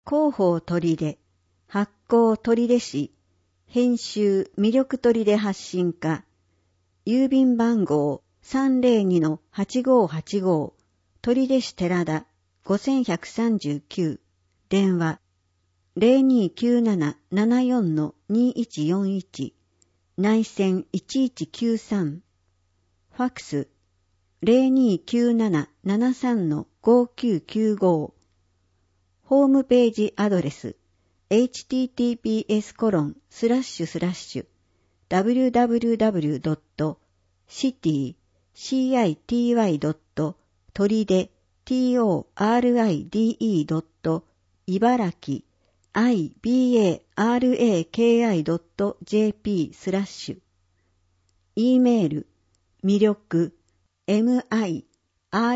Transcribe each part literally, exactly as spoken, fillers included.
広報取出、発行取出市、編集魅力取出発信課、郵便番号 さんぜろにのはちごーはちごー、取出市寺田ごせんひゃくさんじゅうきゅう、電話 ゼロにーきゅうななななよんのにいちよんいち、内線いちいちきゅうさん、ファックス ゼロにーきゅうななななさんのごーきゅうきゅうご、ホームページアドレス エイチティーティーピーエスコロンスラッシュスラッシュダブリューダブリューダブリュードットシティドットトリデト茨城 イバラキ ドットジェーピー スラッシュ E メール魅力 ミロク ア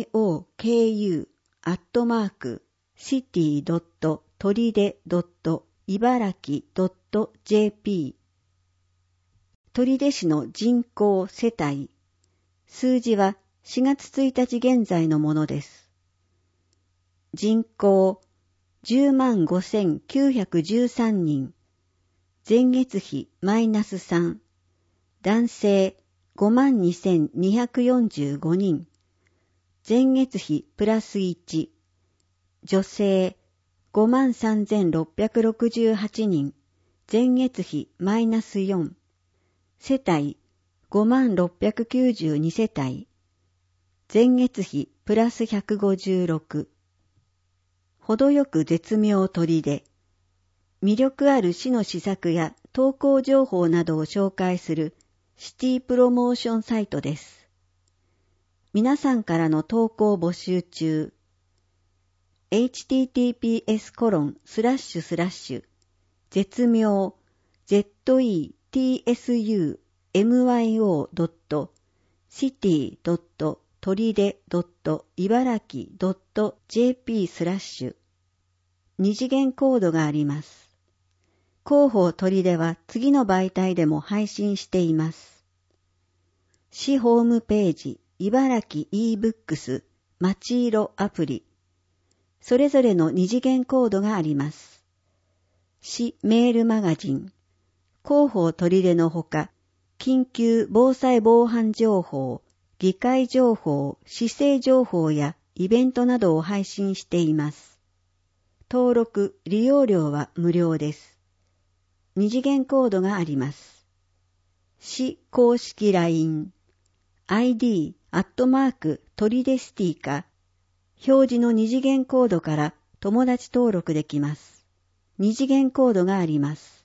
ットマーク シティドットトリデドット茨城ドットジェーピー。 取手市の人口世帯数字はしがつついたち現在のものです。人口じゅうまんごせんきゅうひゃくじゅうさんにん、前月比マイナスさん、男性ごまんにせんにひゃくよんじゅうごにん、前月比プラスいち、女性ごまんさんぜんろっぴゃくろくじゅうはちにん、前月比マイナスよん、世帯ごまんろっぴゃくきゅうじゅうに世帯、前月比プラスひゃくごじゅうろく、程よく絶妙取出、魅力ある市の施策や投稿情報などを紹介するシティプロモーションサイトです。皆さんからの投稿募集中。エイチティーティーピーエスコロンスラッシュスラッシュ絶妙 ゼットイーティーエスユーエムワイオー ドットシティドットトリデドット茨城ドットジェーピー スラッシュ二次元コードがあります。広報取出は次の媒体でも配信しています。市ホームページ茨城 e ブックスまちいろアプリ、それぞれの二次元コードがあります。市メールマガジン、広報取出のほか、緊急防災防犯情報、議会情報、市政情報やイベントなどを配信しています。登録、利用料は無料です。二次元コードがあります。市公式 ライン、アイディー、アットマーク、トリデシティか、表示の二次元コードから友達登録できます。二次元コードがあります。